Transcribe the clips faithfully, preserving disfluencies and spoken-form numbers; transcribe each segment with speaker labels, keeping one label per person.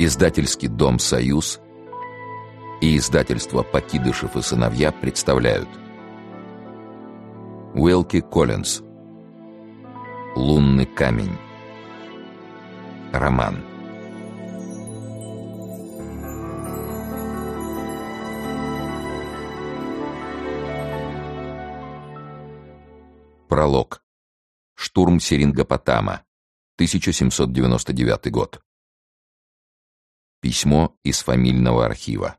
Speaker 1: Издательский дом «Союз» и издательство «Покидышев и сыновья» представляют Уилки Коллинз. «Лунный камень». Роман. Пролог. Штурм Серингопотама. тысяча семьсот девяносто девятый год. Письмо из фамильного архива.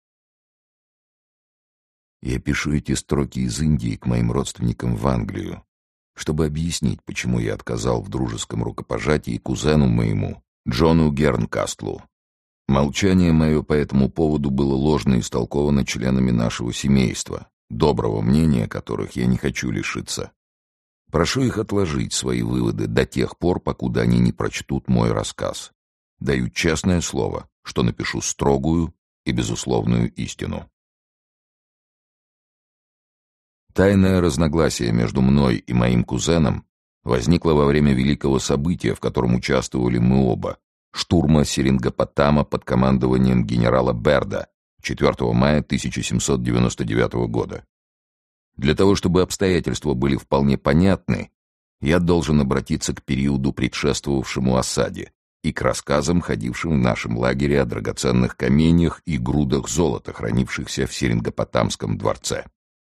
Speaker 1: Я пишу эти строки из Индии к моим родственникам в Англию, чтобы объяснить, почему я отказал в дружеском рукопожатии кузену моему, Джону Гернкастлу. Молчание мое по этому поводу было ложно истолковано членами нашего семейства, доброго мнения которых я не хочу лишиться. Прошу их отложить свои выводы до тех пор, покуда они не прочтут мой рассказ. Даю честное слово, что напишу строгую и безусловную истину. Тайное разногласие между мной и моим кузеном возникло во время великого события, в котором участвовали мы оба, штурма Серингопотама под командованием генерала Берда четвёртого мая тысяча семьсот девяносто девятого года. Для того, чтобы обстоятельства были вполне понятны, я должен обратиться к периоду, предшествовавшему осаде, и к рассказам, ходившим в нашем лагере о драгоценных каменьях и грудах золота, хранившихся в Серингопотамском дворце.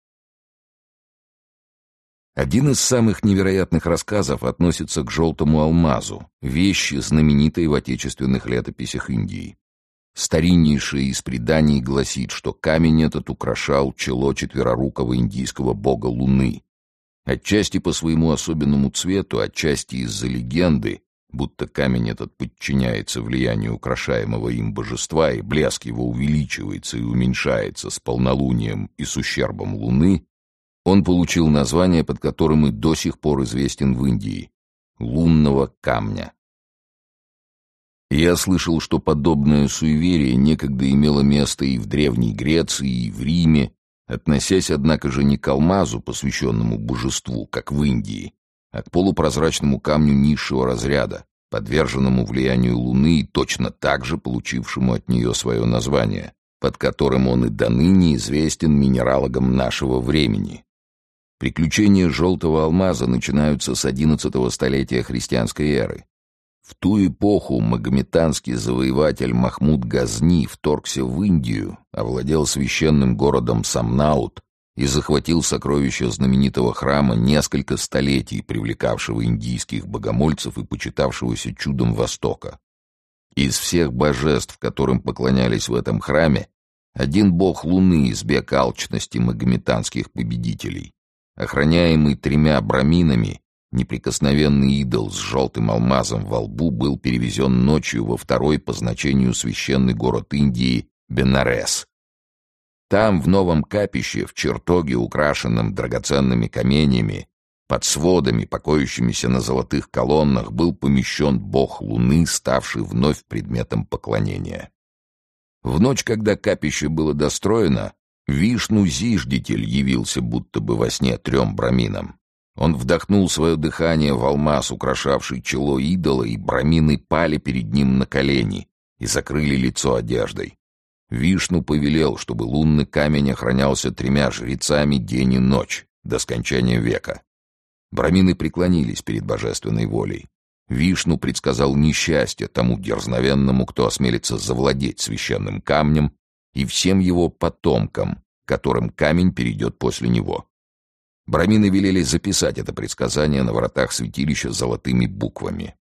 Speaker 1: Один из самых невероятных рассказов относится к желтому алмазу, вещи, знаменитой в отечественных летописях Индии. Стариннейшее из преданий гласит, что камень этот украшал чело четверорукого индийского бога Луны. Отчасти по своему особенному цвету, отчасти из-за легенды, будто камень этот подчиняется влиянию украшаемого им божества, и блеск его увеличивается и уменьшается с полнолунием и с ущербом Луны, он получил название, под которым и до сих пор известен в Индии — лунного камня. Я слышал, что подобное суеверие некогда имело место и в Древней Греции, и в Риме, относясь, однако же, не к алмазу, посвященному божеству, как в Индии, а к полупрозрачному камню низшего разряда, подверженному влиянию Луны и точно так же получившему от нее свое название, под которым он и доныне известен минералогам нашего времени. Приключения желтого алмаза начинаются с одиннадцатого столетия христианской эры. В ту эпоху магометанский завоеватель Махмуд Газни вторгся в Индию, овладел священным городом Самнаут и захватил сокровища знаменитого храма, несколько столетий привлекавшего индийских богомольцев и почитавшегося чудом Востока. Из всех божеств, которым поклонялись в этом храме, один бог Луны избег алчности магометанских победителей. Охраняемый тремя браминами, неприкосновенный идол с желтым алмазом во лбу был перевезен ночью во второй по значению священный город Индии Бенарес. Там, в новом капище, в чертоге, украшенном драгоценными каменями, под сводами, покоящимися на золотых колоннах, был помещен бог Луны, ставший вновь предметом поклонения. В ночь, когда капище было достроено, Вишну-зиждитель явился будто бы во сне трем браминам. Он вдохнул свое дыхание в алмаз, украшавший чело идола, и брамины пали перед ним на колени и закрыли лицо одеждой. Вишну повелел, чтобы лунный камень охранялся тремя жрецами день и ночь, до скончания века. Брамины преклонились перед божественной волей. Вишну предсказал несчастье тому дерзновенному, кто осмелится завладеть священным камнем, и всем его потомкам, которым камень перейдет после него. Брамины велели записать это предсказание на воротах святилища золотыми буквами.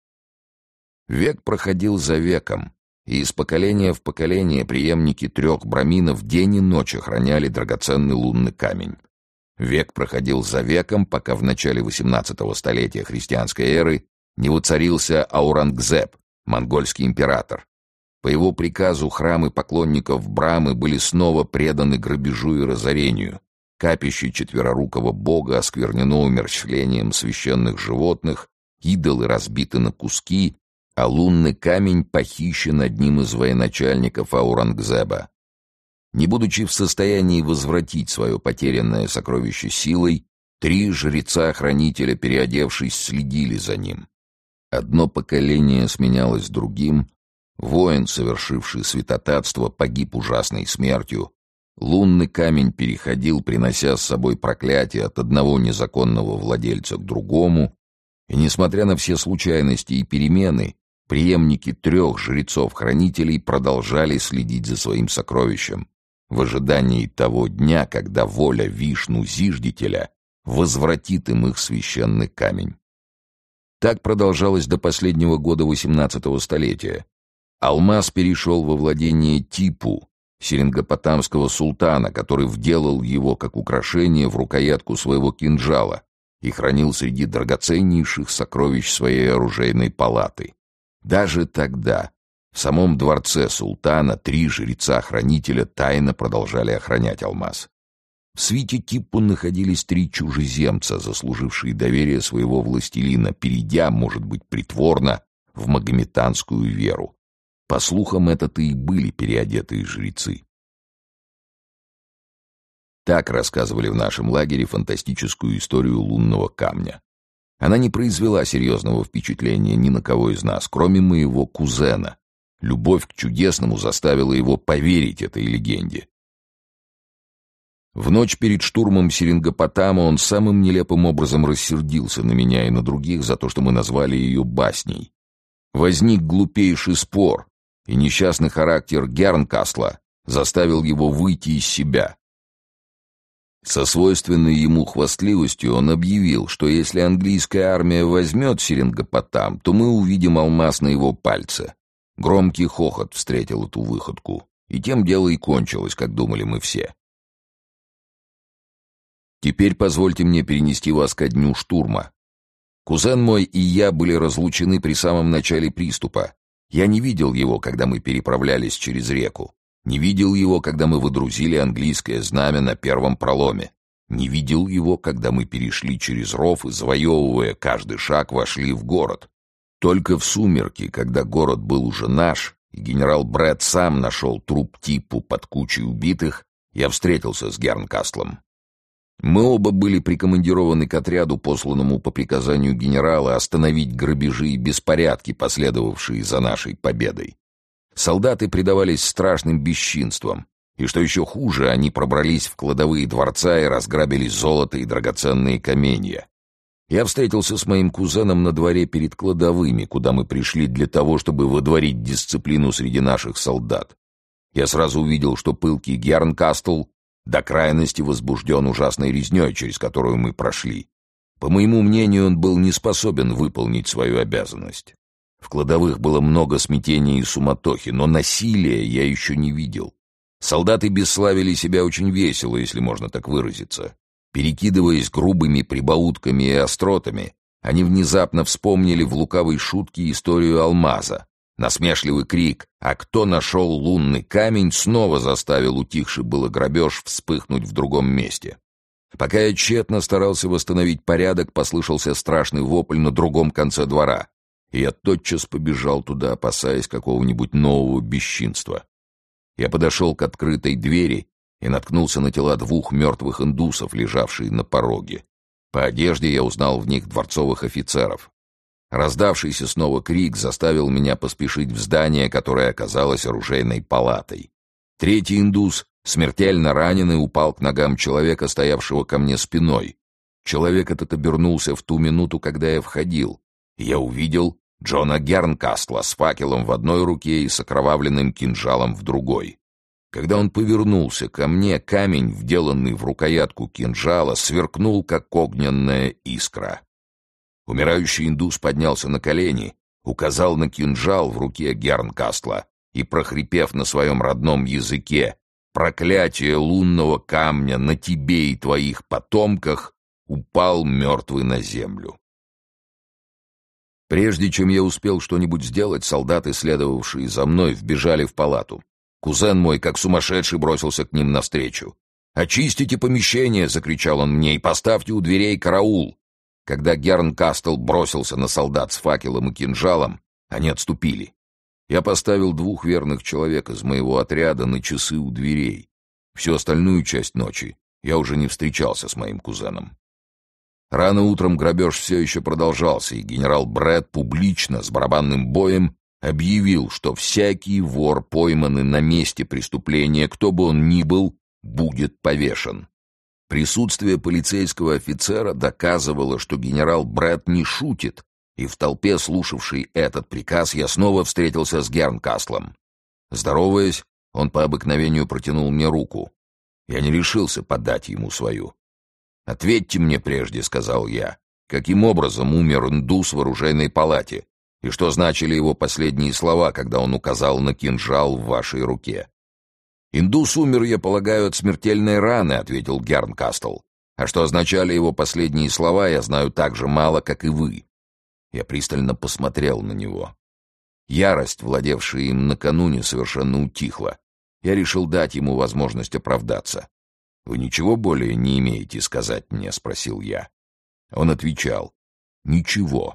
Speaker 1: Век проходил за веком, и из поколения в поколение преемники трех браминов день и ночь охраняли драгоценный лунный камень. Век проходил за веком, пока в начале восемнадцатого столетия христианской эры не воцарился Аурангзеб, монгольский император. По его приказу храмы поклонников Брамы были снова преданы грабежу и разорению. Капище четверорукого бога осквернено умерщвлением священных животных, идолы разбиты на куски, а лунный камень похищен одним из военачальников Аурангзеба. Не будучи в состоянии возвратить свое потерянное сокровище силой, три жреца-хранителя, переодевшись, следили за ним. Одно поколение сменялось другим, Воин, совершивший святотатство, погиб ужасной смертью. Лунный камень переходил, принося с собой проклятие от одного незаконного владельца к другому, и, несмотря на все случайности и перемены, преемники трех жрецов-хранителей продолжали следить за своим сокровищем, в ожидании того дня, когда воля Вишну-Зиждителя возвратит им их священный камень. Так продолжалось до последнего года восемнадцатого столетия. Алмаз перешел во владение Типу, серингопотамского султана, который вделал его как украшение в рукоятку своего кинжала и хранил среди драгоценнейших сокровищ своей оружейной палаты. Даже тогда в самом дворце султана три жреца-хранителя тайно продолжали охранять алмаз. В свите Типпу находились три чужеземца, заслужившие доверие своего властелина, перейдя, может быть, притворно, в магометанскую веру. По слухам, это-то и были переодетые жрецы. Так рассказывали в нашем лагере фантастическую историю лунного камня. Она не произвела серьезного впечатления ни на кого из нас, кроме моего кузена. Любовь к чудесному заставила его поверить этой легенде. В ночь перед штурмом Серингопотама он самым нелепым образом рассердился на меня и на других за то, что мы назвали ее басней. Возник глупейший спор, и несчастный характер Гернкастла заставил его выйти из себя. Со свойственной ему хвастливостью он объявил, что если английская армия возьмет Серингопотам, то мы увидим алмаз на его пальце. Громкий хохот встретил эту выходку, и тем дело и кончилось, как думали мы все. Теперь позвольте мне перенести вас ко дню штурма. Кузен мой и я были разлучены при самом начале приступа. Я не видел его, когда мы переправлялись через реку. Не видел его, когда мы выдрузили английское знамя на первом проломе. Не видел его, когда мы перешли через ров и, завоевывая каждый шаг, вошли в город. Только в сумерки, когда город был уже наш, и генерал Брэд сам нашел труп Типпу под кучей убитых, я встретился с Гернкастлом. Мы оба были прикомандированы к отряду, посланному по приказанию генерала остановить грабежи и беспорядки, последовавшие за нашей победой. Солдаты предавались страшным бесчинствам, и, что еще хуже, они пробрались в кладовые дворца и разграбили золото и драгоценные каменья. Я встретился с моим кузеном на дворе перед кладовыми, куда мы пришли для того, чтобы водворить дисциплину среди наших солдат. Я сразу увидел, что пылкий Гернкастл до крайности возбужден ужасной резней, через которую мы прошли. По моему мнению, он был не способен выполнить свою обязанность. В кладовых было много смятения и суматохи, но насилия я еще не видел. Солдаты бесславили себя очень весело, если можно так выразиться. Перекидываясь грубыми прибаутками и остротами, они внезапно вспомнили в лукавой шутке историю алмаза. Насмешливый крик «А кто нашел лунный камень?» снова заставил утихший было грабеж вспыхнуть в другом месте. Пока я тщетно старался восстановить порядок, послышался страшный вопль на другом конце двора, и я тотчас побежал туда, опасаясь какого-нибудь нового бесчинства. Я подошел к открытой двери и наткнулся на тела двух мертвых индусов, лежавшие на пороге. По одежде я узнал в них дворцовых офицеров. Раздавшийся снова крик заставил меня поспешить в здание, которое оказалось оружейной палатой. Третий индус, смертельно раненый, упал к ногам человека, стоявшего ко мне спиной. Человек этот обернулся в ту минуту, когда я входил. Я увидел Джона Гернкастла с факелом в одной руке и с окровавленным кинжалом в другой. Когда он повернулся ко мне, камень, вделанный в рукоятку кинжала, сверкнул, как огненная искра. Умирающий индус поднялся на колени, указал на кинжал в руке Гернкастла и, прохрипев на своем родном языке «Проклятие лунного камня на тебе и твоих потомках», упал мертвый на землю. Прежде чем я успел что-нибудь сделать, солдаты, следовавшие за мной, вбежали в палату. Кузен мой, как сумасшедший, бросился к ним навстречу. «Очистите помещение!» — закричал он мне, — «и поставьте у дверей караул!» Когда Гернкастл бросился на солдат с факелом и кинжалом, они отступили. Я поставил двух верных человек из моего отряда на часы у дверей. Всю остальную часть ночи я уже не встречался с моим кузеном. Рано утром грабеж все еще продолжался, и генерал Брэд публично, с барабанным боем, объявил, что всякий вор, пойманный на месте преступления, кто бы он ни был, будет повешен. Присутствие полицейского офицера доказывало, что генерал Брэд не шутит, и в толпе, слушавшей этот приказ, я снова встретился с Гернкастлом. Здороваясь, он по обыкновению протянул мне руку. Я не решился подать ему свою. «Ответьте мне прежде», — сказал я, — «каким образом умер индус в оружейной палате, и что значили его последние слова, когда он указал на кинжал в вашей руке?» «Индус умер, я полагаю, от смертельной раны», — ответил Гернкастл. «А что означали его последние слова, я знаю так же мало, как и вы». Я пристально посмотрел на него. Ярость, владевшая им накануне, совершенно утихла. Я решил дать ему возможность оправдаться. «Вы ничего более не имеете сказать мне?» — спросил я. Он отвечал: «Ничего».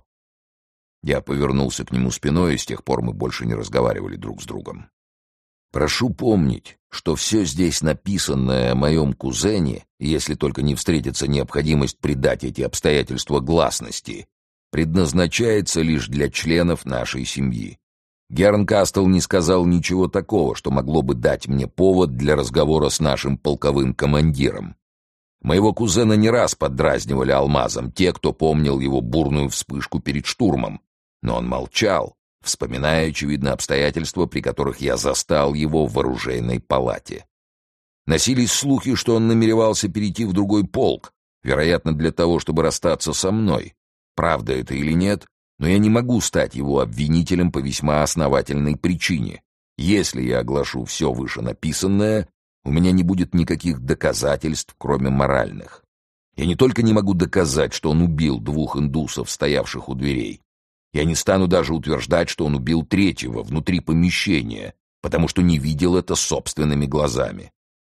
Speaker 1: Я повернулся к нему спиной, и с тех пор мы больше не разговаривали друг с другом. Прошу помнить, что все здесь написанное о моем кузене, если только не встретится необходимость придать эти обстоятельства гласности, предназначается лишь для членов нашей семьи. Гернкастл не сказал ничего такого, что могло бы дать мне повод для разговора с нашим полковым командиром. Моего кузена не раз поддразнивали алмазом те, кто помнил его бурную вспышку перед штурмом, но он молчал, вспоминая, очевидно, обстоятельства, при которых я застал его в оружейной палате. Носились слухи, что он намеревался перейти в другой полк, вероятно, для того, чтобы расстаться со мной. Правда это или нет, но я не могу стать его обвинителем по весьма основательной причине. Если я оглашу все вышенаписанное, у меня не будет никаких доказательств, кроме моральных. Я не только не могу доказать, что он убил двух индусов, стоявших у дверей. Я не стану даже утверждать, что он убил третьего внутри помещения, потому что не видел это собственными глазами.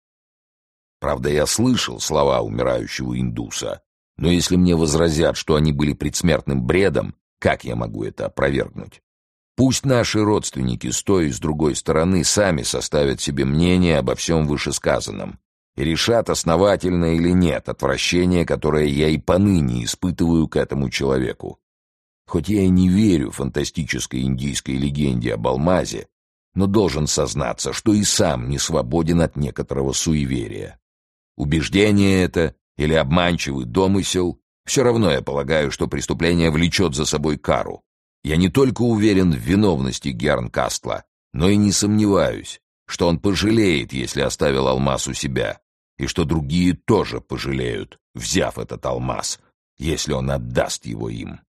Speaker 1: Правда, я слышал слова умирающего индуса, но если мне возразят, что они были предсмертным бредом, как я могу это опровергнуть? Пусть наши родственники, стоя с другой стороны, сами составят себе мнение обо всем вышесказанном и решат, основательно или нет отвращение, которое я и поныне испытываю к этому человеку. Хоть я и не верю фантастической индийской легенде об алмазе, но должен сознаться, что и сам не свободен от некоторого суеверия. Убеждение это или обманчивый домысел, все равно я полагаю, что преступление влечет за собой кару. Я не только уверен в виновности Гернкастла, но и не сомневаюсь, что он пожалеет, если оставил алмаз у себя, и что другие тоже пожалеют, взяв этот алмаз, если он отдаст его им.